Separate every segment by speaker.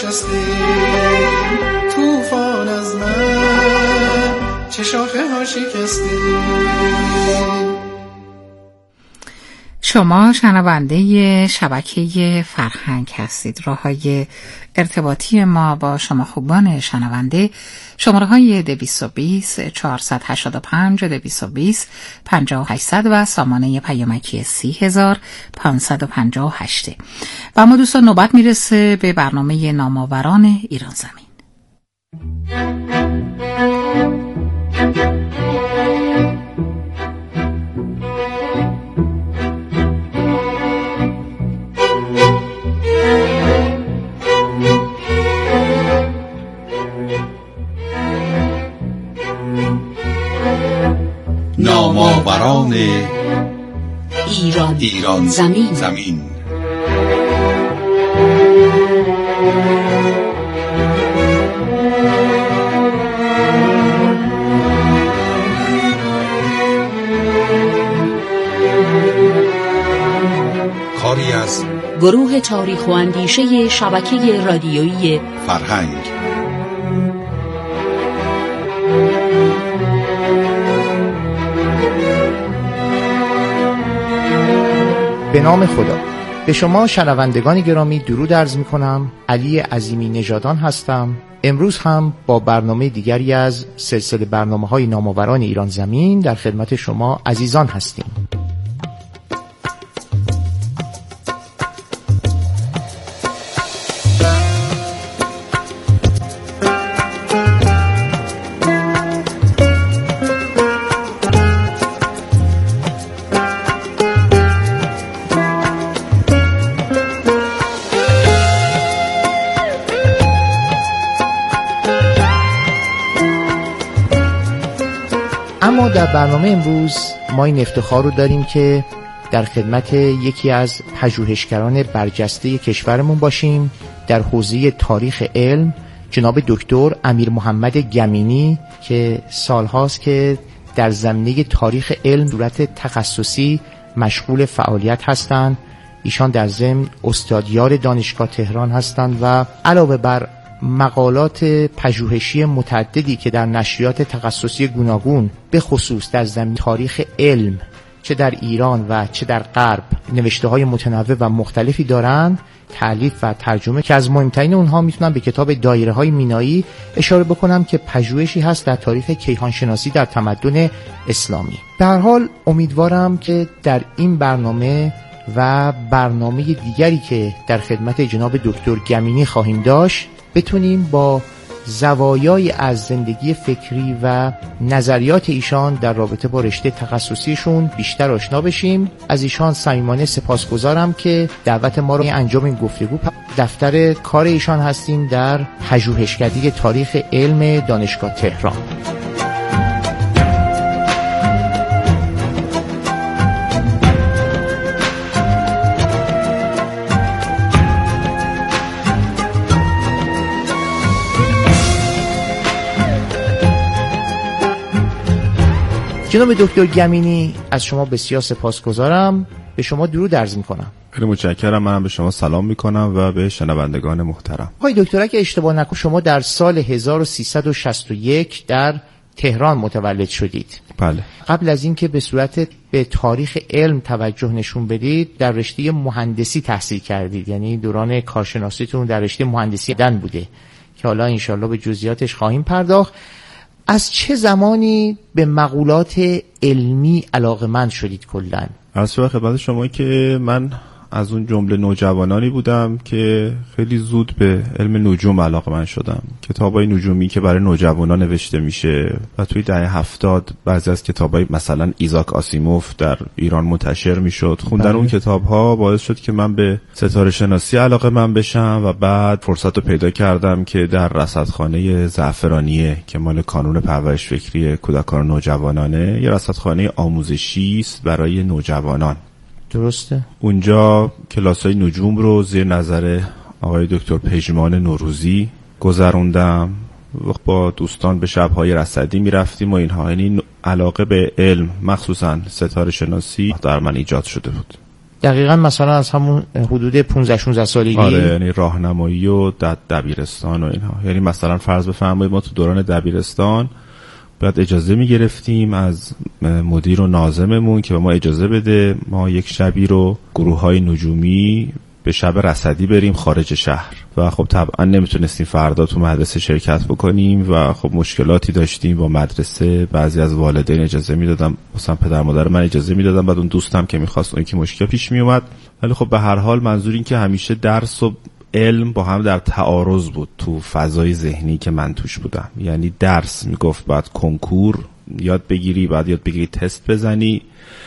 Speaker 1: نشستیم، طوفان از من چه شاخه ها شکستیم.
Speaker 2: شما شنونده شبکه فرهنگ هستید. راه‌های ارتباطی ما با شما خوبان شنونده شماره‌های 220 485 220 5800 و سامانه پیامکی 30558 و اما دوستان نوبت میرسه به برنامه نامآوران ایران زمین.
Speaker 3: نامآوران ایران زمین. کاری از
Speaker 4: گروه تاریخ و اندیشه شبکه رادیویی
Speaker 3: فرهنگ.
Speaker 5: به نام خدا. به شما شنوندگان گرامی درود عرض می‌کنم. علی عظیمی نژادان هستم. امروز هم با برنامه دیگری از سلسله برنامه‌های نامآوران ایران زمین در خدمت شما عزیزان هستیم. اما در برنامه امروز ما این افتخار رو داریم که در خدمت یکی از پژوهشگران برجسته کشورمون باشیم در حوزه تاریخ علم، جناب دکتر امیر محمد گمینی که سالهاست که در زمینه تاریخ علم صورت تخصصی مشغول فعالیت هستند. ایشان در ضمن استادیار دانشگاه تهران هستند و علاوه بر مقالات پژوهشی متعددی که در نشریات تخصصی گوناگون به خصوص در زمینه تاریخ علم چه در ایران و چه در غرب نوشته‌های متنوع و مختلفی دارند، تألیف و ترجمه که از مهمترین اونها میتونم به کتاب دایره‌های مینایی اشاره بکنم که پژوهشی هست در تاریخ کیهانشناسی در تمدن اسلامی. به هر حال امیدوارم که در این برنامه و برنامه دیگری که در خدمت جناب دکتر گمینی خواهیم داشت بتونیم با زوایای از زندگی فکری و نظریات ایشان در رابطه با رشته تخصصیشون بیشتر آشنا بشیم. از ایشان صمیمانه سپاسگزارم که دعوت ما رو انجام این گفتگو دفتر کار ایشان هستیم در پژوهشکده تاریخ علم دانشگاه تهران. جناب دکتر گمینی از شما بسیار سپاسگزارم. به شما درود عرض می‌کنم.
Speaker 6: خیلی متشکرم. منم به شما سلام می‌کنم و به شنوندگان محترم.
Speaker 5: آقای دکتر اگه اشتباه نکنم شما در سال 1361 در تهران متولد شدید.
Speaker 6: بله.
Speaker 5: قبل از این که به صورت به تاریخ علم توجه نشون بدید در رشته مهندسی تحصیل کردید، یعنی دوران کارشناسیتون در رشته مهندسی دن بوده که حالا انشالله به جزئیاتش خواهیم پرداخت. از چه زمانی به مقولات علمی علاقه‌مند شدید کلاً؟
Speaker 6: عرض به خدمت شما که من از اون جمله نوجوانانی بودم که خیلی زود به علم نجوم علاقه‌مند شدم. کتابای نجومی که برای نوجوانان نوشته میشه و توی دهه 70 بعضی از کتابای مثلا ایزاک آسیموف در ایران منتشر میشد. خوندن اون کتاب‌ها باعث شد که من به ستاره شناسی علاقه‌مند بشم و بعد فرصت رو پیدا کردم که در رصدخانه زعفرانیه که مال کانون پرورش فکری کودکان و نوجوانانه، یه رصدخانه آموزشی است برای نوجوانان.
Speaker 5: درسته.
Speaker 6: اونجا کلاسای نجوم رو زیر نظر آقای دکتر پژمان نوروزی گذروندم و با دوستان به شب‌های رصدی می‌رفتیم و اینها. یعنی علاقه به علم مخصوصاً ستاره شناسی در من ایجاد شده بود.
Speaker 5: دقیقاً مثلا از همون حدود 15-16 سالگی.
Speaker 6: آره، یعنی راهنمایی و دبیرستان و اینها. یعنی مثلا فرض بفرمایید ما تو دوران دبیرستان باید اجازه میگرفتیم از مدیر و ناظممون که به ما اجازه بده ما یک شبی رو گروه‌های نجومی به شب رصدی بریم خارج شهر و خب طبعا نمیتونستیم فردا تو مدرسه شرکت بکنیم و خب مشکلاتی داشتیم با مدرسه. بعضی از والدین اجازه میدادن، مثلا پدر مادر من اجازه میدادن، بعد اون دوستم که میخواست اون که مشکل پیش میومد. ولی خب به هر حال منظور این که همیشه درس و علم با هم در تعارض بود تو فضای ذهنی که من توش بودم. یعنی درس میگفت بعد کنکور یاد بگیری، بعد یاد بگیری تست بزنی،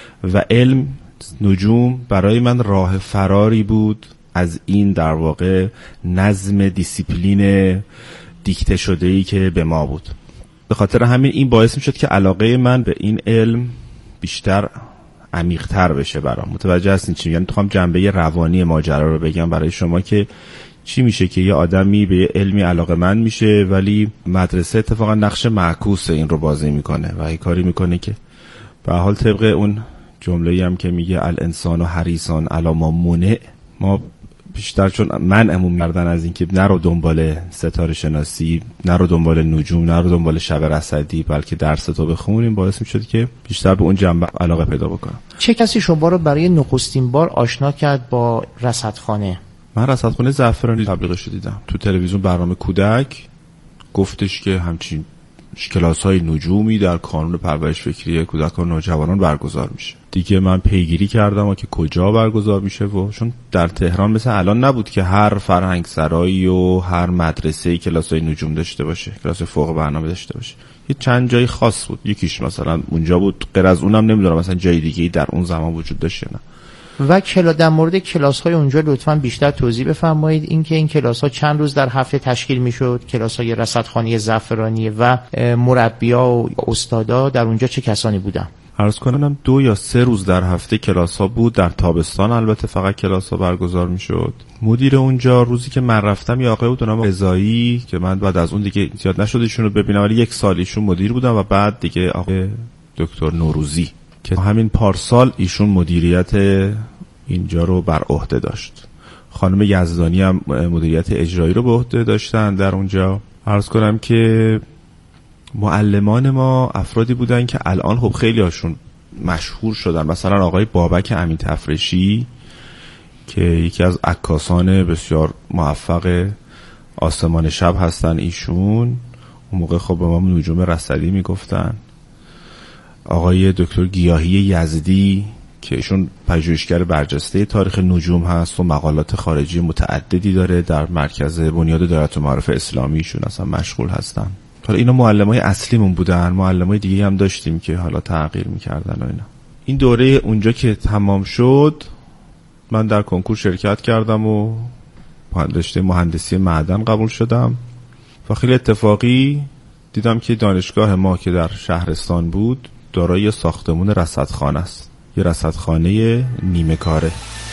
Speaker 6: و علم نجوم برای من راه فراری بود از این در واقع نظم دیسیپلین دیکته شده‌ای که به ما بود. به خاطر همین این باعث میشد که علاقه من به این علم بیشتر عمیق‌تر بشه برام. متوجه هستین چی میگم؟ میخوام جنبه روانی ماجرا رو بگم برای شما که چی میشه که یه آدمی به یه علمی علاقه‌مند میشه ولی مدرسه اتفاقا نقش معکوس این رو بازی میکنه و این کاری میکنه که به حال طبق اون جمله‌ای هم که میگه الانسان و حریصان علی ما منع، ما بیشتر چون منعمون می‌کردن از این که نرو دنبال ستاره شناسی، نرو دنبال نجوم، نرو دنبال شب رصدی، بلکه درس تو بخونیم، باعث می‌شد که بیشتر به اون جنبه علاقه پیدا بکنم.
Speaker 5: چه کسی شما رو برای نخستین بار آشنا کرد با رصدخانه؟
Speaker 6: من رصدخانه زعفرانی تبلیغش رو دیدم تو تلویزیون، برنامه کودک گفتش که همچین کلاس‌های نجومی در کانون پرورش فکری کودکان و نوجوانان برگزار میشه. دیگه من پیگیری کردم که کجا برگزار میشه و چون در تهران مثل الان نبود که هر فرهنگ سرایی و هر مدرسه‌ای کلاس‌های نجوم داشته باشه، کلاس فوق برنامه داشته باشه. یه چند جای خاص بود، یکیش مثلا اونجا بود، غیر از اونم نمیدونم مثلا جای دیگه‌ای در اون زمان وجود داشت یا نه.
Speaker 5: و در مورد کلاس‌های اونجا لطفاً بیشتر توضیح بفرمایید. اینکه این کلاس‌ها چند روز در هفته تشکیل می‌شد، کلاس‌های رصدخانه زعفرانی، و مربی‌ها و استادا در اونجا چه کسانی بودن؟
Speaker 6: عرض کنم 2 یا 3 روز در هفته کلاس‌ها بود. در تابستان البته فقط کلاس‌ها برگزار می‌شد. مدیر اونجا روزی که من رفتم یه آقای بود نام رضایی که من بعد از اون دیگه زیاد نشد ایشون رو ببینم، ولی 1 سال ایشون مدیر بودن و بعد دیگه آقای دکتر نوروزی که همین پارسال ایشون مدیریت اینجا رو بر عهده داشت. خانم یزدانی هم مدیریت اجرایی رو به عهده داشتن در اونجا. عرض کنم که معلمان ما افرادی بودن که الان خب خیلی هاشون مشهور شدن. مثلا آقای بابک امین تفرشی که یکی از عکاسان بسیار موفق آسمان شب هستن، ایشون اون موقع خب به ما نجوم رصدی میگفتن. آقای دکتر گیاهی یزدی که ایشون پژوهشگر برجسته تاریخ نجوم هست و مقالات خارجی متعددی داره در مرکز بنیاد دایره المعارف اسلامی، ایشون اصلا مشغول هستن. حالا اینا معلمای اصلیمون بودن، معلمای دیگه هم داشتیم که حالا تغییر میکردن و اینا. این دوره اونجا که تمام شد من در کنکور شرکت کردم و رشته مهندسی معدن قبول شدم و خیلی اتفاقی دیدم که دانشگاه ما که در شهرستان بود دارای ساختمون رصدخانه است، یه رصدخانه نیمه کاره.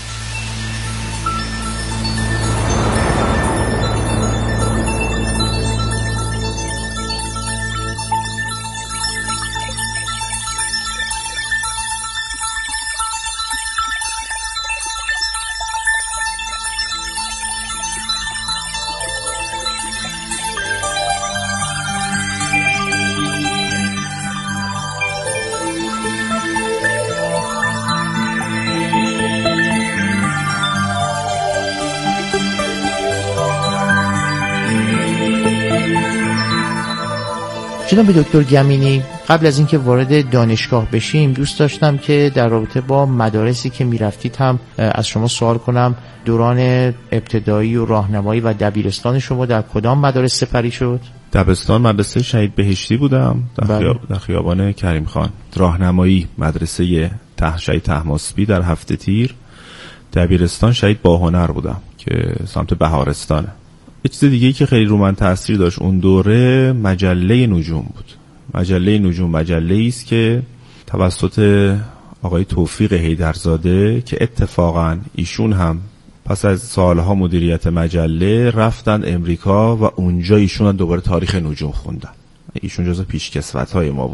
Speaker 5: جناب دکتر گمینی، قبل از اینکه وارد دانشگاه بشیم دوست داشتم که در رابطه با مدارسی که میرفتید هم از شما سوال کنم. دوران ابتدایی و راهنمایی و دبیرستان شما در کدام مدارس سپری شد؟
Speaker 6: دبستان مدرسه شهید بهشتی بودم در خیابان کریم خان. راهنمایی مدرسه شهید طهماسبی در هفته تیر. دبیرستان شهید باهنر بودم که سمت بهارستانه. یه چیز دیگه‌ای که خیلی رو من تأثیر داشت اون دوره مجله نجوم بود. مجله نجوم مجله‌ای است که توسط آقای توفیق حیدرزاده که اتفاقاً ایشون هم پس از سالها مدیریت مجله رفتن امریکا و اونجا ایشون دوباره تاریخ نجوم خوندن. ایشون جزو پیشکسوت‌های ما بودن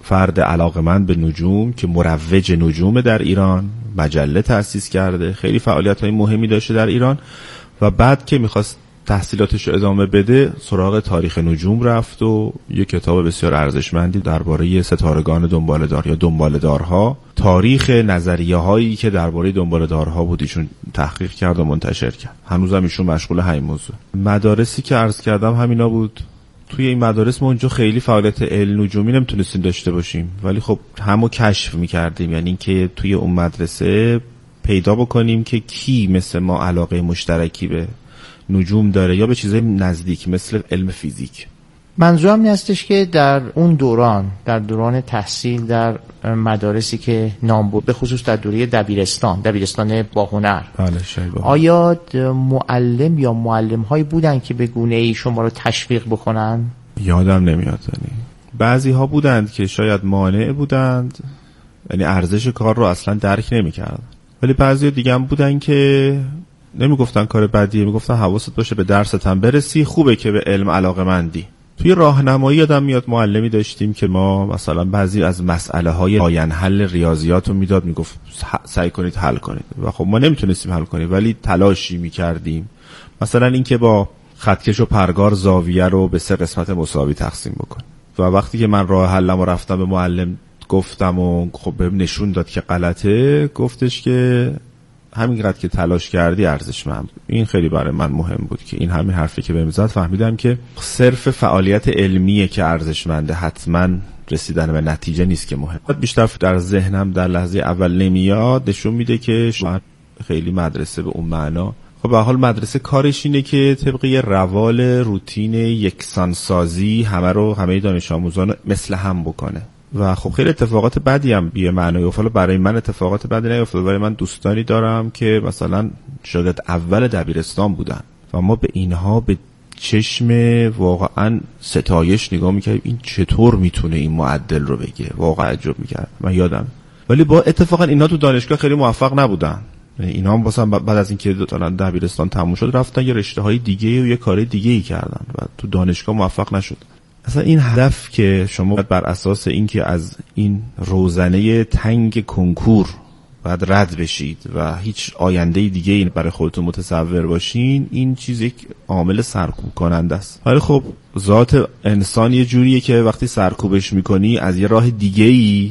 Speaker 6: فرد علاقمند به نجوم که مروج نجوم در ایران، مجله تأسیس کرده، خیلی فعالیت‌های مهمی داشته در ایران و بعد که می‌خواست تحصیلاتش رو ادامه بده سراغ تاریخ نجوم رفت و یک کتاب بسیار ارزشمندی درباره ستارگان دنباله‌دار یا دنباله‌دارها، تاریخ نظریه‌هایی که درباره دنباله‌دارها بود ایشون تحقیق کرد و منتشر کرد. هنوزم ایشون مشغول همین موضوع. مدارسی که عرض کردم همینا بود. توی این مدارس ما اونجا خیلی فعالیت علم نجومی نمیتونستیم داشته باشیم، ولی خب همو کشف میکردیم، یعنی اینکه توی اون مدرسه پیدا بکنیم که کی مثل ما علاقه مشترکی به نجوم داره یا به چیزای نزدیک مثل علم فیزیک.
Speaker 5: منظورم این هستش که در اون دوران، در دوران تحصیل در مدارسی که نام بود، به خصوص در دوره دبیرستان با هنر، آیا معلم یا معلم‌هایی بودن که به گونه‌ای شما رو تشویق بکنن؟
Speaker 6: یادم نمیاد. بعضی ها بودند که شاید مانع بودند، یعنی ارزش کار رو اصلا درک نمی‌کردن، ولی بعضی دیگه هم بودن که نمیگفتن کار بدیه، میگفتن حواست باشه به درست هم برسی، خوبه که به علم علاقه‌مندی. توی راهنمایی یادم میاد معلمی داشتیم که ما مثلا بعضی از مسئله های لاین حل ریاضیات رو میداد، میگفت سعی کنید حل کنید و خب ما نمیتونستیم حل کنیم ولی تلاشی میکردیم. مثلا اینکه با خطکش و پرگار زاویه رو به 3 قسمت مساوی تقسیم بکنیم و وقتی که من راه حلم رو رفتم به معلم گفتم و خب بهم نشون داد که غلطه، گفتش که همینقدر که تلاش کردی ارزشمند. این خیلی برای من مهم بود که این همین حرفی که بهم زد فهمیدم که صرف فعالیت علمیه که ارزشمنده، حتما رسیدن به نتیجه نیست که مهم. بیشتر در ذهنم در لحظه اول نمیاد، نشون میده که خیلی مدرسه به اون معنا، خب به حال مدرسه کارش اینه که طبق یه روال روتین یکسانسازی همه دانش آموزان مثل هم بکنه و خب خیلی اتفاقات بدی هم بیه معنی افتاد. برای من اتفاقات بدی نیفتاد، برای من دوستانی دارم که مثلا شاگرد اول دبیرستان بودن و ما به اینها به چشم واقعا ستایش نگاه میکردیم، این چطور میتونه این معدل رو بگه، واقعا عجب میکرد من یادم. ولی با اتفاقا اینا تو دانشگاه خیلی موفق نبودن، اینا هم واسه بعد از اینکه دبیرستان تموم شد رفتن یه رشته‌های دیگه و یه کار دیگه‌ای کردن و تو دانشگاه موفق نشد. اصلا این هدف که شما بر اساس اینکه از این روزنه تنگ کنکور باید رد بشید و هیچ آینده دیگه این برای خودتون متصور باشین، این چیز یک عامل سرکوب کننده است. ولی خب ذات انسان یه جوریه که وقتی سرکوبش میکنی از یه راه دیگه‌ای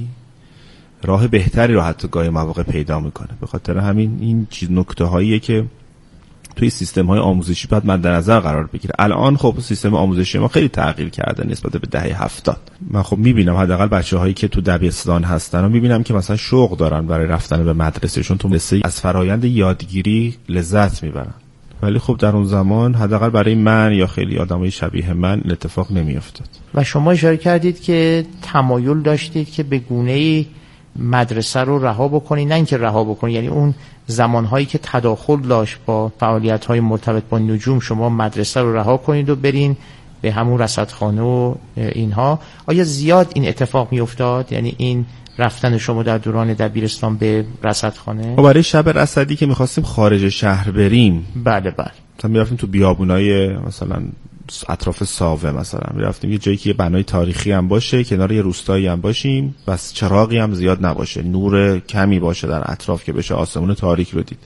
Speaker 6: راه بهتری رو حتی گاهی مواقع پیدا میکنه. به خاطر همین این چیز نکته هاییه که توی سیستم های آموزشی باید مد نظر قرار بگیره. الان خب سیستم آموزشی ما خیلی تغییر کرده نسبت به دهه 70. من خب میبینم حداقل بچه‌هایی که تو دبیرستان هستن و میبینم که مثلا شوق دارن برای رفتن به مدرسهشون، تو مدرسه از فرایند یادگیری لذت میبرن. ولی خب در اون زمان حداقل برای من یا خیلی آدمای شبیه من این اتفاق نمیافتاد.
Speaker 5: و شما اشاره کردید که تمایل داشتید که به گونه‌ای مدرسه رو رها بکنید، نه اینکه رها بکنید، یعنی اون زمانهایی که تداخل داشت با فعالیت‌های مرتبط با نجوم شما مدرسه رو رها کنید و برین به همون رصدخانه و اینها. آیا زیاد این اتفاق میافتاد؟ یعنی این رفتن شما در دوران دبیرستان به رصدخانه؟
Speaker 6: برای شب رصدی که می‌خواستیم خارج شهر بریم،
Speaker 5: بله
Speaker 6: مثلا می‌رفتیم تو بیابونای مثلا اطراف ساوه، مثلا می‌رفتیم یه جایی که یه بنای تاریخی هم باشه، کنار یه روستایی هم باشیم، بس چراغی هم زیاد نباشه، نور کمی باشه در اطراف که بشه آسمون تاریک رو دید.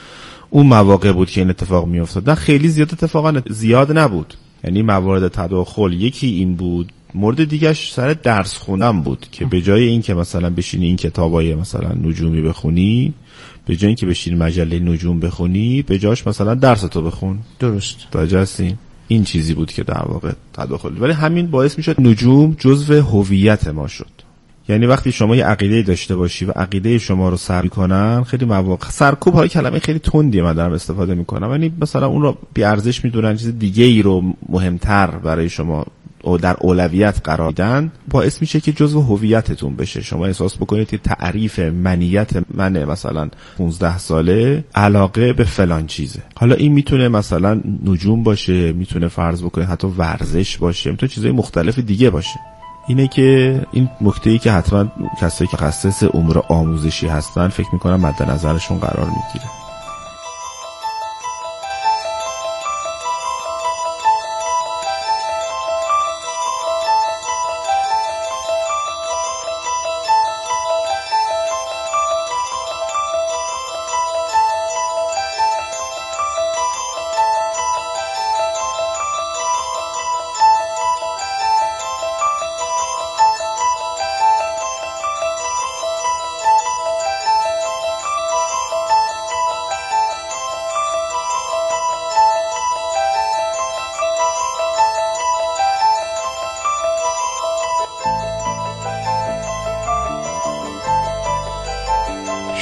Speaker 6: اون مواقع بود که این اتفاق میافتاد. نه خیلی زیاد اتفاقا زیاد نبود، یعنی موارد تداخل یکی این بود، مورد دیگهش سر درس خوندن بود که به جای این که مثلا بشینی این کتابای مثلا نجومی بخونی، به جای این که بشینی مجله نجوم بخونی، به جاش مثلا درستو بخون.
Speaker 5: درست.
Speaker 6: متوجهی؟ این چیزی بود که در واقع تداخل، ولی همین باعث میشد نجوم جزو هویت ما شد. یعنی وقتی شما یه عقیده داشته باشی و عقیده شما رو سرکوب کنن، خیلی مواقع سرکوب های کلمه خیلی تندیه من دارم استفاده میکنم، یعنی مثلا اون رو بی ارزش میدونن، چیز دیگه ای رو مهمتر برای شما و در اولویت قرار دادن، باعث میشه که جزو هویتتون بشه. شما احساس بکنید که تعریف منیت من مثلا 15 ساله علاقه به فلان چیزه. حالا این میتونه مثلا نجوم باشه، میتونه فرض بکنید حتی ورزش باشه، میتونه چیزای مختلف دیگه باشه. اینه که این نکته‌ای که حتما کسایی که متخصص امور آموزشی هستن فکر میکنم مد نظرشون قرار میگیره.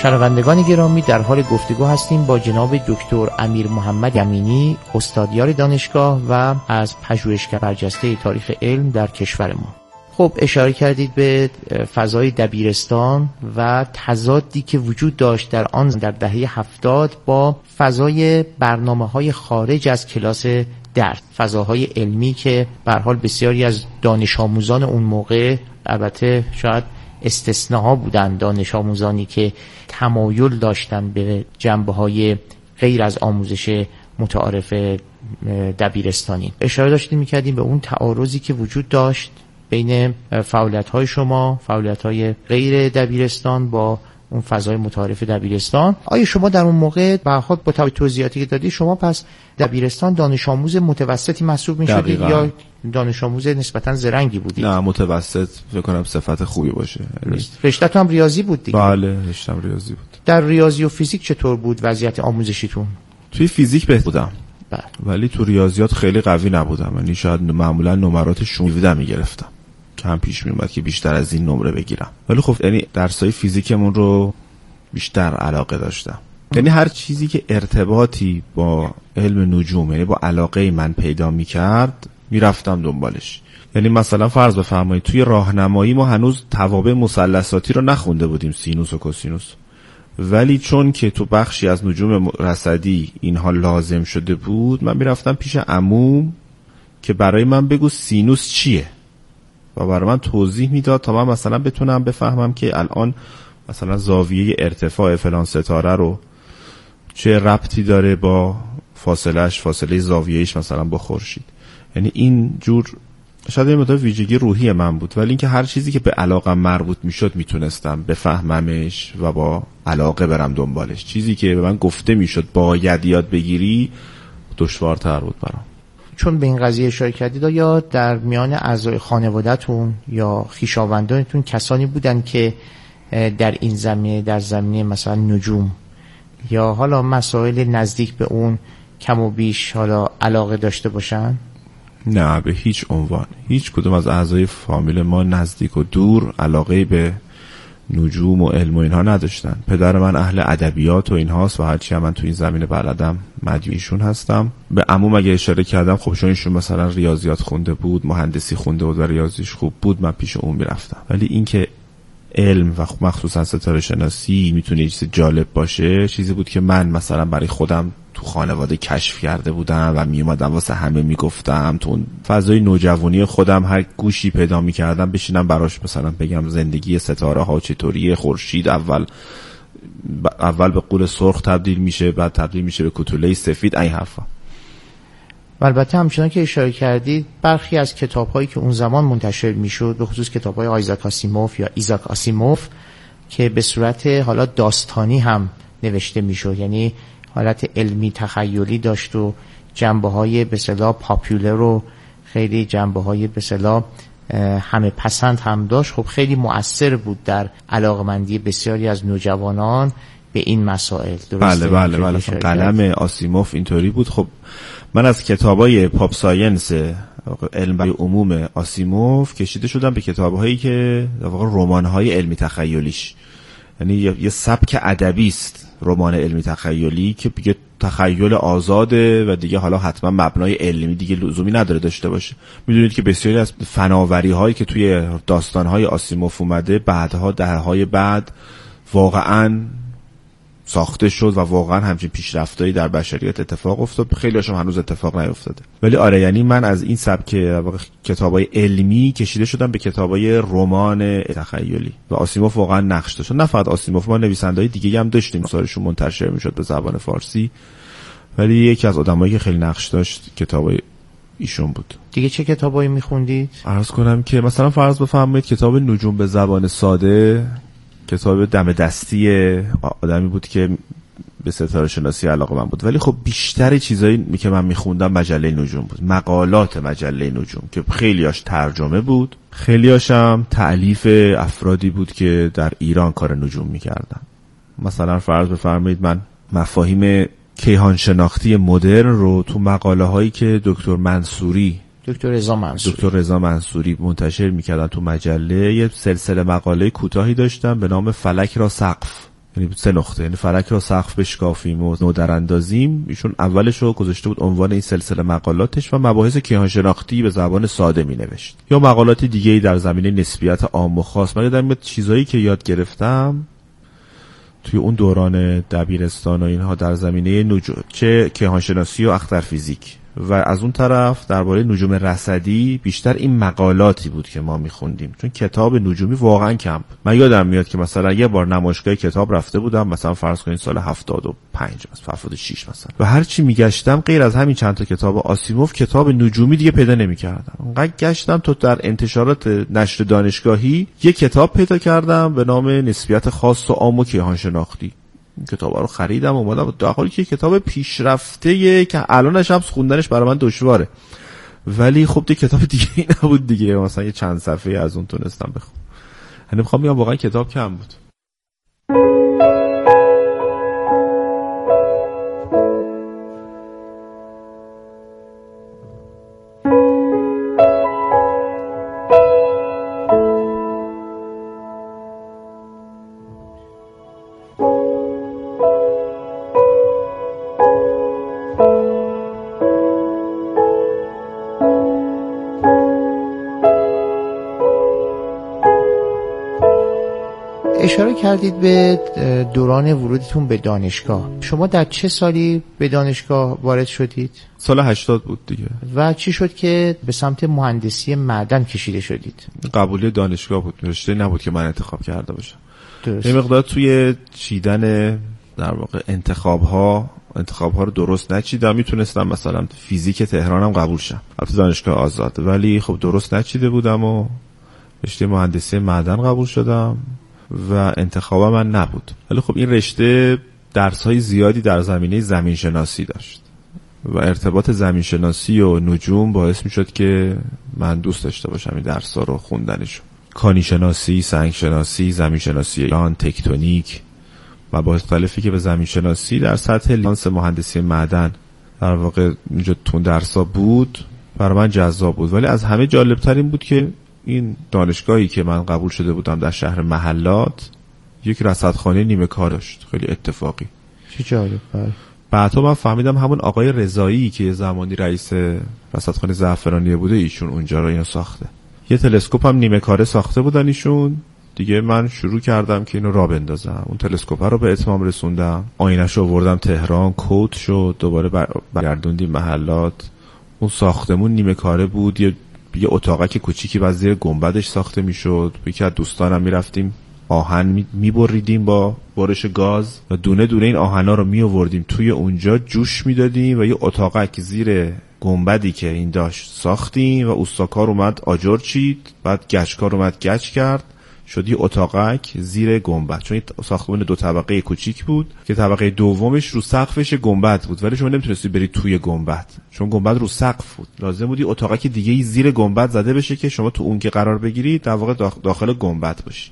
Speaker 5: شنوندگان گرامی، در حال گفتگو هستیم با جناب دکتر امیر محمد یمینی، استادیار دانشگاه و از پژوهشگر برجسته تاریخ علم در کشور ما. خب اشاره کردید به فضای دبیرستان و تضادی که وجود داشت در آن در دهه 70 با فضای برنامه‌های خارج از کلاس درس، فضاهای علمی که به هر حال بسیاری از دانش آموزان اون موقع، البته شاید استثناها بودن، دانش آموزانی که تمایل داشتن به جنبه‌های غیر از آموزش متعارف دبیرستانی. اشاره داشتیم می‌کردیم به اون تعارضی که وجود داشت بین فعالیت‌های شما، فعالیت‌های غیر دبیرستان با اون فضای متعارف دبیرستان. آیا شما در اون موقع به هر حال با توضیحاتی که دادی، شما پس دبیرستان دانش آموز متوسطی محسوب می‌شدید یا دانش آموز نسبتاً زرنگی بودید؟
Speaker 6: نه، متوسط فکر کنم صفت خوبی باشه.
Speaker 5: رشته‌تون هم ریاضی بود دیگه؟
Speaker 6: بله، رشته‌ام ریاضی بود.
Speaker 5: در ریاضی و فیزیک چطور بود وضعیت آموزشیتون؟
Speaker 6: توی فیزیک بهتر بودم. ولی تو ریاضیات خیلی قوی نبودم. یعنی شاید معمولا نمرات 16 میگرفتم. کم پیش میومد که بیشتر از این نمره بگیرم. ولی خب یعنی درسای فیزیکمون رو بیشتر علاقه داشتم. یعنی هر چیزی که ارتباطی با علم نجوم، یعنی با علاقه من پیدا میکرد، میرفتم دنبالش. یعنی مثلا فرض بفرمایید توی راهنمایی ما هنوز توابع مثلثاتی رو نخونده بودیم، سینوس و کوسینوس. ولی چون که تو بخشی از نجوم رصدی اینها لازم شده بود، من میرفتم پیش عموم که برای من بگو سینوس چیه و برای من توضیح میداد تا من مثلا بتونم بفهمم که الان مثلا زاویه ارتفاع فلان ستاره رو چه ربطی داره با فاصله زاویه‌اش مثلا با خورشید. یعنی این جور شاید یه مقدار ویژگی روحی من بود، ولی اینکه هر چیزی که به علاقه مربوط میشد میتونستم بفهممش و با علاقه برم دنبالش. چیزی که به من گفته میشد باید یاد بگیری دشوارتر بود برام.
Speaker 5: چون به این قضیه اشاره کردید، یا در میان اعضای خانواده‌تون یا خویشاوندانتون کسانی بودن که در این زمینه، در زمینه مثلا نجوم یا حالا مسائل نزدیک به اون کم و بیش حالا علاقه داشته باشن؟
Speaker 6: نه، به هیچ عنوان. هیچ کدوم از اعضای فامیل ما نزدیک و دور علاقه به نجوم و علم و اینها نداشتن. پدر من اهل ادبیات و اینهاست و هرچی هم من تو این زمینه بلدم مدیونشون هستم. به عموم اگه اشاره کردم، خب چون ایشون مثلا ریاضیات خونده بود، مهندسی خونده بود و ریاضیش خوب بود، من پیش اون میرفتم. ولی اینکه علم و مخصوصا ستاره شناسی میتونه یه چیز جالب باشه، چیزی بود که من مثلا برای خودم تو خانواده کشف کرده بودم و میومدم واسه همه میگفتم. تو فضای نوجوانی خودم هر گوشی پیدا میکردم بشینم براش مثلا بگم زندگی ستاره ها چطوریه، خورشید اول به غول سرخ تبدیل میشه، بعد تبدیل میشه به کوتوله سفید، این حرفا.
Speaker 5: البته همچنان که اشاره کردید، برخی از کتاب‌هایی که اون زمان منتشر میشد، به خصوص کتاب‌های آیزاک آسیموف یا ایزاک آسیموف، که به صورت حالا داستانی هم نوشته میشد، یعنی حالت علمی تخیلی داشت و جنبه‌های به اصطلاح پاپولر و خیلی جنبه‌های به اصطلاح همه پسند هم داشت. خب خیلی مؤثر بود در علاقمندی بسیاری از نوجوانان به این مسائل.
Speaker 6: بله بله بله. قلم آسیموف اینطوری بود. خب من از کتابای پاپ ساینس علم برای عموم آسیموف کشیده شدم به کتاب‌هایی که در واقع رمان‌های علمی تخیلیش، یعنی یه سبک ادبی است رمان علمی تخیلی که دیگه تخیل آزاده و دیگه حالا حتما مبنای علمی دیگه لزومی نداره داشته باشه. میدونید که بسیاری از فناوری‌هایی که توی داستان‌های آسیموف اومده بعدها دهه‌های بعد واقعاً ساخته شد و واقعا همچین پیشرفتایی در بشریت اتفاق افتاد. خیلی هاشم هنوز اتفاق نیفتاده. ولی آره، یعنی من از این سبک کتابای علمی کشیده شدم به کتابای رمان تخیلی و آسیموف واقعا نقش داشت. نه فقط آسیموف، ما نویسنده‌های دیگه هم داشتیم سالشون منتشر میشد به زبان فارسی، ولی یکی از آدمایی که خیلی نقش داشت کتابای ایشون بود.
Speaker 5: دیگه چه کتابایی میخوندید؟
Speaker 6: عرض کنم که مثلا فرض بفرمایید کتاب نجوم به زبان ساده، کتاب دم دستی آدمی بود که به ستاره شناسی علاقه من بود. ولی خب بیشتر چیزایی که من میخوندم مجله نجوم بود، مقالات مجله نجوم که خیلیاش ترجمه بود، خیلیاش هم تألیف افرادی بود که در ایران کار نجوم میکردن. مثلا فرض بفرمایید من مفاهیم کیهان شناختی مدرن رو تو مقاله هایی که دکتر رضا منصوری منتشر میکردن تو مجله، یه سلسله مقاله کوتاهی داشتم به نام فلک را سقف، یعنی 3 نقطه، یعنی فلک را سقف بشکافیم و نو در اندازیم. ایشون اولش رو گذاشته بود عنوان این سلسله مقالاتش و مباحث کیهان شناختی به زبان ساده می نوشت، یا مقالات دیگه‌ای در زمینه نسبیت عام و خاص. من یادم میاد چیزایی که یاد گرفتم توی اون دوران دبیرستان و اینها در زمینه چه کیهان شناسی و اختر فیزیک، و از اون طرف درباره نجوم رصدی بیشتر این مقالاتی بود که ما میخوندیم، چون کتاب نجومی واقعا کم بود. من یادم میاد که مثلا یه بار نمایشگاه کتاب رفته بودم، مثلا فرض کنین سال 75 مثلا 76 مثلا، و هر چی میگشتم غیر از همین چند تا کتاب آسیموف کتاب نجومی دیگه پیدا نمیکردم. اونقدر گشتم تا در انتشارات نشر دانشگاهی یه کتاب پیدا کردم به نام نسبیت خاص و عام و کیهان شناختی. این کتاب رو خریدم و اومدم، در حالی که کتاب پیشرفته‌ایه که الانش هم خوندنش برای من دشواره، ولی خب دیگه کتاب دیگه ای نبود دیگه، مثلا یه چند صفحه از اون تونستم بخونم. یعنی میخوام بگم واقعا کتاب کم بود.
Speaker 5: اشاره کردید به دوران ورودتون به دانشگاه. شما در چه سالی به دانشگاه وارد شدید؟
Speaker 6: سال 80 بود دیگه.
Speaker 5: و چی شد که به سمت مهندسی معدن کشیده شدید؟
Speaker 6: قبولی دانشگاه بود، رشته نبود که من انتخاب کرده باشم.
Speaker 5: درست.
Speaker 6: یه مقدار توی چیدن در واقع انتخاب ها رو درست نچیدم. میتونستم مثلا فیزیک تهرانم قبول شم، البته دانشگاه آزاد، ولی خب درست نچیده بودم و رشته مهندسی معدن قبول شدم و انتخابم من نبود. ولی خب این رشته درس‌های زیادی در زمینه زمین شناسی داشت و ارتباط زمین شناسی و نجوم باعث میشد که من دوست داشته باشم این درس‌ها رو خوندنشو. کانی شناسی، سنگ شناسی، زمین شناسی ایران، تکتونیک، مباحث مختلفی که به زمین شناسی در سطح لیسانس مهندسی معدن در واقع اینجا تو درس‌ها بود برای من جذاب بود. ولی از همه جالب‌تر این بود که این دانشگاهی که من قبول شده بودم در شهر محلات یک رصدخانه نیمه کار داشت. خیلی اتفاقی.
Speaker 5: چه جالب.
Speaker 6: بعدا من فهمیدم همون آقای رضایی که زمانی رئیس رصدخانه زعفرانی بوده ایشون اونجا رو اینو ساخته. یه تلسکوپ هم نیمه کاره ساخته بودن ایشون. دیگه من شروع کردم که اینو راه بندازم. اون تلسکوپ رو به اتمام رسوندم. آینه‌شو آوردم تهران، کد شد، دوباره برگردوندیم محلات. اون ساختمون نیمه کاره بود. یه اتاقک کوچیکی بعد زیر گنبدش ساخته میشد. یکی از دوستانم میرفتیم آهن میبریدیم با برش گاز و دونه دونه این آهنا رو میآوردیم توی اونجا جوش میدادیم و یه اتاقک زیر گنبدی که این داشت ساختیم و اوستاکار اومد آجر چید، بعد گچکار اومد گچ کرد، شد یه اتاقک زیر گنبد. چون ساختمان 2 طبقه کوچیک بود که طبقه دومش رو سقفش گنبد بود، ولی شما نمیتونستی بری توی گنبد چون گنبد رو سقف بود. لازم بود یه اتاقک دیگه زیر گنبد زده بشه که شما تو اون که قرار بگیری در واقع داخل گنبد باشی.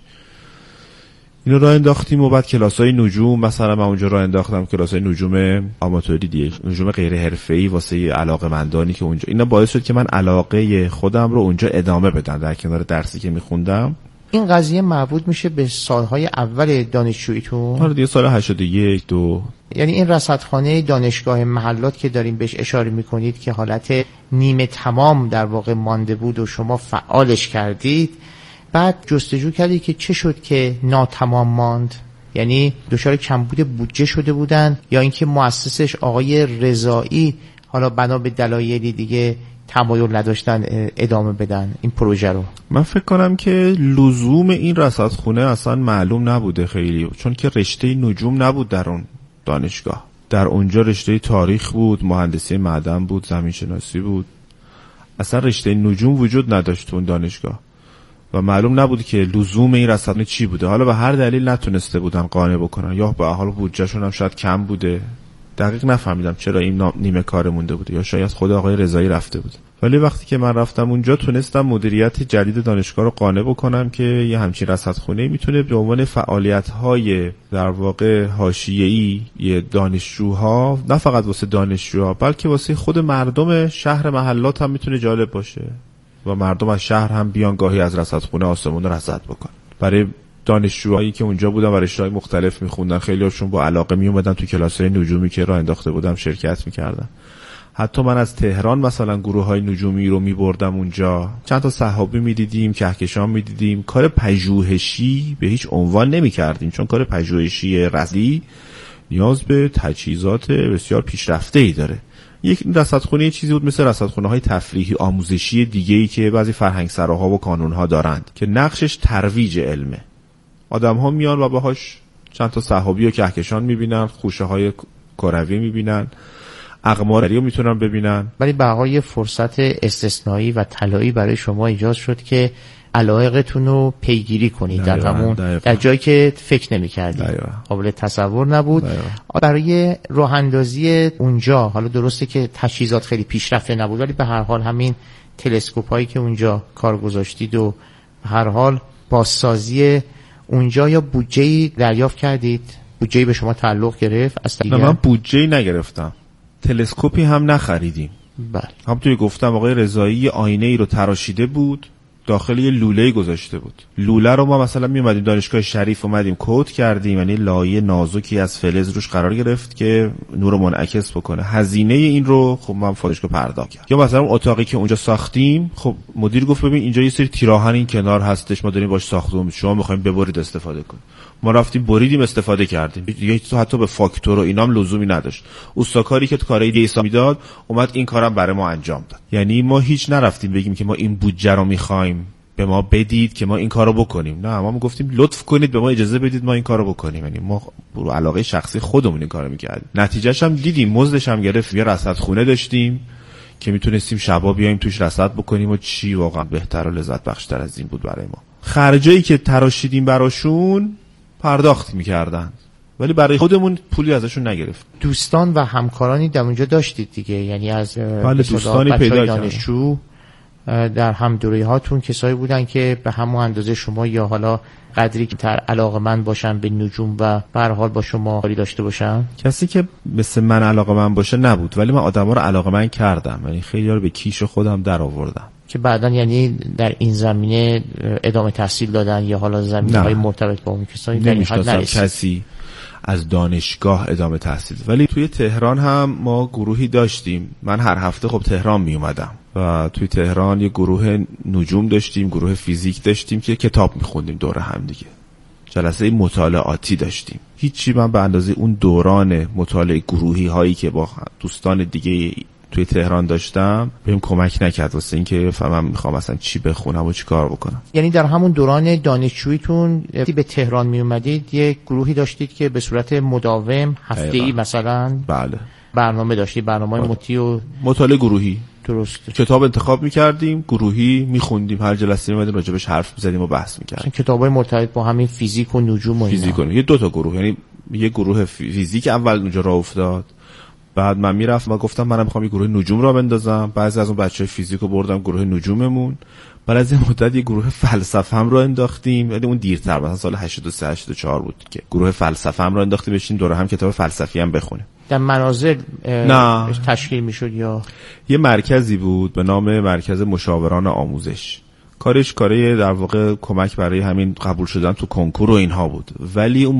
Speaker 6: اینو راه انداختیم و بعد کلاسای نجوم، مثلا من اونجا راه انداختم کلاسای نجوم آماتوری دیگه، نجوم غیر حرفه‌ای واسه علاقه‌مندانی که اونجا. اینا باعث شد که من علاقه خودم رو اونجا ادامه بدم در کنار درسی که می‌خوندم.
Speaker 5: این قضیه مربوط میشه به سالهای اول دانشجوییتون؟
Speaker 6: آره دیگه، سال 81 2.
Speaker 5: یعنی این رصدخانه دانشگاه محلات که دارین بهش اشاره میکنید که حالت نیمه تمام در واقع مانده بود و شما فعالش کردید، بعد جستجو کردید که چه شد که ناتمام ماند؟ یعنی دچار کمبود بودجه شده بودن یا اینکه مؤسسش آقای رضایی حالا بنا به دلایلی دیگه تمایل نداشتن ادامه بدن این پروژه رو؟
Speaker 6: من فکر کنم که لزوم این رصدخونه اصلا معلوم نبوده خیلی، چون که رشته نجوم نبود در اون دانشگاه. در اونجا رشته تاریخ بود، مهندسی معدن بود، زمین شناسی بود. اصلا رشته نجوم وجود نداشت تو اون دانشگاه و معلوم نبود که لزوم این رصدخونه چی بوده. حالا به هر دلیل نتونسته بودن قانع بکنن یا به حال بودجهشون هم شاید کم بوده. دقیق نفهمیدم چرا این نیمه کار مونده بوده، یا شاید خود آقای رضایی رفته بود. ولی وقتی که من رفتم اونجا تونستم مدیریت جدید دانشگاه رو قانع بکنم که یه همچین رصدخونه میتونه به عنوان فعالیت‌های در واقع حاشیه‌ای یه دانشجوها، نه فقط واسه دانشجوها بلکه واسه خود مردم شهر محلات هم میتونه جالب باشه و مردم از شهر هم بیان گاهی از رصدخونه آسمون رصد بکنن. برای دانشجوهایی که اونجا بودن و رشته‌های مختلف می‌خوندن، خیلی‌هاشون با علاقه میومدن تو کلاس‌های نجومی که راه انداخته بودم شرکت می‌کردن. حتی من از تهران مثلا گروه‌های نجومی رو می‌بردم اونجا، چند تا صحابی می‌دیدیم، کهکشان می‌دیدیم. کار پژوهشی به هیچ عنوان نمی‌کردیم، چون کار پژوهشی رصدی نیاز به تجهیزات بسیار پیشرفته‌ای داره. یک رصدخونه چیزی بود مثل رصدخونه‌های تفریحی آموزشی دیگه‌ای که بعضی فرهنگسراها و کانون‌ها دارند که نقشش ترویج علمه. آدم‌ها میان و باهاش چند تا صحابی و کهکشان می‌بینن، خوشه‌های کروی می‌بینن، اقماری رو میتونن ببینن.
Speaker 5: ولی به هر حال یه فرصت استثنایی و طلایی برای شما ایجاد شد که علایقتون رو پیگیری کنید در همون در جایی که فکر نمی‌کردید، قابل تصور نبود. برای راه اندازی اونجا، حالا درسته که تجهیزات خیلی پیشرفته نبود، ولی به هر حال همین تلسکوپایی که اونجا کار گذاشتید و به هر حال بازسازی اونجا، یا بودجه‌ای دریافت کردید؟ بودجه‌ای به شما تعلق گرفت از دیگه؟
Speaker 6: نه، من بودجه‌ای نگرفتم، تلسکوپی هم نخریدیم.
Speaker 5: بله.
Speaker 6: همونطوری گفتم آقای رضایی آینه ای رو تراشیده بود، داخل یه لوله‌ای گذاشته بود. لوله رو ما مثلا می اومدیم دانشگاه شریف اومدیم کد کردیم، یعنی لایه نازکی از فلز روش قرار گرفت که نور منعکس بکنه. هزینه این رو خب من فروشگاه پرداخت کردم. یا مثلا اتاقی که اونجا ساختیم، خب مدیر گفت ببین اینجا یه سری تیراهن این کنار هستش، ما داریم باش ساختمون شما می‌خوایم ببرید استفاده کنید. ما رفتیم بریدیم استفاده کردیم، دیگه حتی به فاکتور و اینام لزومی نداشت. اوستاکاری که کارهای دیسا میداد اومد این کارم برای ما انجام داد. یعنی ما هیچ نرفتیم بگیم که ما این بودجه رو می‌خوایم به ما بدید که ما این کارو بکنیم. نه، ما میگفتیم لطف کنید به ما اجازه بدید ما این کارو بکنیم. یعنی ما رو علاقه شخصی خودمون این کارو می‌کردیم. نتیجهش هم دیدیم، مزدش هم گرفت. یه رصدخونه داشتیم که میتونستیم شبا بیایم توش رصد بکنیم و چی واقعا بهتر و لذت بخشتر از این بود برای ما. خرجایی که تراشیدیم براشون پرداخت می‌کردن، ولی برای خودمون پولی ازشون نگرفت.
Speaker 5: دوستان و همکارانی در اونجا داشتید دیگه، یعنی از
Speaker 6: دوستانی پیدا
Speaker 5: دانشجو در هم دوره هاتون کسایی بودن که به همون اندازه شما یا حالا قدری که علاقه‌مند باشن به نجوم و به هر حال با شما کاری داشته باشن؟
Speaker 6: کسی که مثل من علاقه‌مند باشه نبود، ولی من آدما رو علاقه‌مند کردم، یعنی خیلی‌ها رو به کیش خودم درآوردم
Speaker 5: که بعداً یعنی در این زمینه ادامه تحصیل دادن یا حالا زمینه‌های مرتبط با اون کسایی در این حد نرسید.
Speaker 6: کسی از دانشگاه ادامه تحصیل. ولی توی تهران هم ما گروهی داشتیم. من هر هفته خب تهران می اومدم و توی تهران یه گروه نجوم داشتیم، گروه فیزیک داشتیم که کتاب می خوندیم دور هم دیگه. جلسه مطالعاتی داشتیم. هیچی من به اندازه اون دوران مطالعه گروهی هایی که با دوستان دیگه توی تهران داشتم بهم کمک نکرد واسه اینکه فهمم میخوام مثلا چی بخونم و چی کار بکنم.
Speaker 5: یعنی در همون دوران دانشجوییتون به تهران می اومدید یه گروهی داشتید که به صورت مداوم هفته‌ای مثلا
Speaker 6: بله
Speaker 5: برنامه داشتید، برنامه‌های مطی و
Speaker 6: مطالعه گروهی.
Speaker 5: درسته.
Speaker 6: کتاب انتخاب می‌کردیم، گروهی می‌خوندیم، هر جلسه می‌اومدیم راجبش حرف می‌زدیم و بحث می‌کردیم.
Speaker 5: کتابای مرتبط با همین فیزیک و نجوم و
Speaker 6: فیزیک و یه دو تا گروه، یعنی یه گروه فیزیک اول اونجا راه افتاد. بعد من میرفتم و گفتم منم میخوام یه گروه نجوم را بندازم. بعضی از اون بچهای فیزیک رو بردم گروه نجوممون. بعد از این مدت یه گروه فلسفه هم رو انداختیم، ولی اون دیرتر مثلا سال 83 84 بود که گروه فلسفه هم رو انداختیم بشین دور هم کتاب فلسفی هم بخونیم.
Speaker 5: در منازل تشکیل میشد یا
Speaker 6: یه مرکزی بود به نام مرکز مشاوران آموزش. کارش کاره در واقع کمک برای همین قبول شدن تو کنکور و اینها بود، ولی اون